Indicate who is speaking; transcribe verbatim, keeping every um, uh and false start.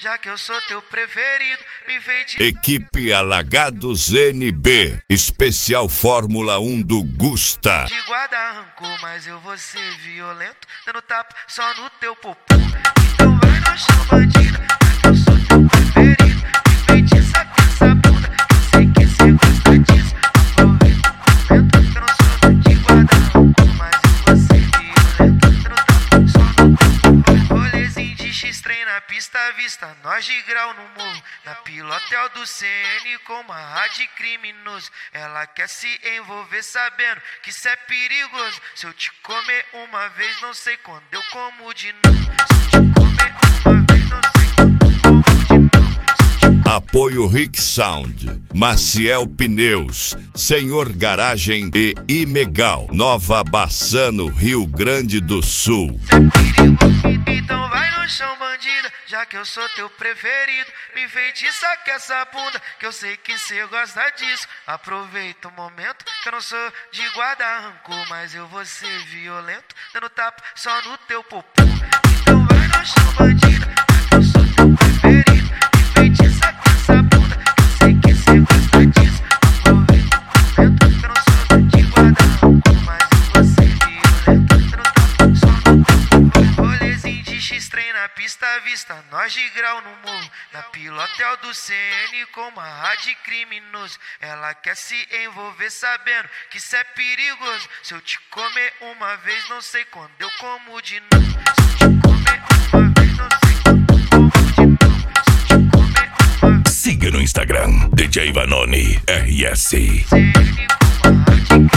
Speaker 1: já que eu sou teu preferido. Me enfeitiça.
Speaker 2: Equipe Alagados N B, especial Fórmula um do Gusta.
Speaker 1: De guarda arrancou, mas eu vou ser violento, dando tapa só no teu popô. Então vai no chão, bandida, já que eu sou teu preferido. Me enfeitiça com essa bunda, que eu sei que cê gosta disso. Aproveita o momento, que eu não sou de guarda arrancou, mas eu vou ser violento, dando tapa só no teu popô. Rolezinho de X-Trem na pista à vista, nós de grau no morro, na pilotel do C N com uma rádio criminoso. Ela quer se envolver sabendo que cê é perigoso. Se eu te comer uma vez, não sei quando eu como de novo. Se eu te comer uma vez, não sei quando eu como de novo.
Speaker 2: Apoio Rick Sound, Maciel Pneus, Senhor Garagem e Imegal, Nova Bassano, Rio Grande do Sul.
Speaker 1: Cê é perigoso, então vai no chão, bandida, já que eu sou teu preferido. Me enfeitiça com essa bunda, que eu sei que cê gosta disso. Aproveita o momento, que eu não sou de guarda arrancou, mas eu vou ser violento, dando tapa só no teu popô. Então vai no chão, bandida, já que eu sou teu preferido. Me enfeitiça com essa bunda, que eu sei que cê gosta disso. Aproveita o momento, que eu não sou de guarda arrancou, mas eu vou ser violento, dando tapa só no teu popô. Rolezinho de X-Trem na pista à vista, nós de grau no morro, na pilotel do C N com uma rádio criminoso. Ela quer se envolver sabendo que cê é perigoso. Se eu te comer uma vez, não sei quando eu como de novo. Se eu te comer uma vez, não sei quando eu como de novo. Se eu te comer uma vez.
Speaker 2: Siga no Instagram, D J Vanoni R S.
Speaker 1: C N com uma rádio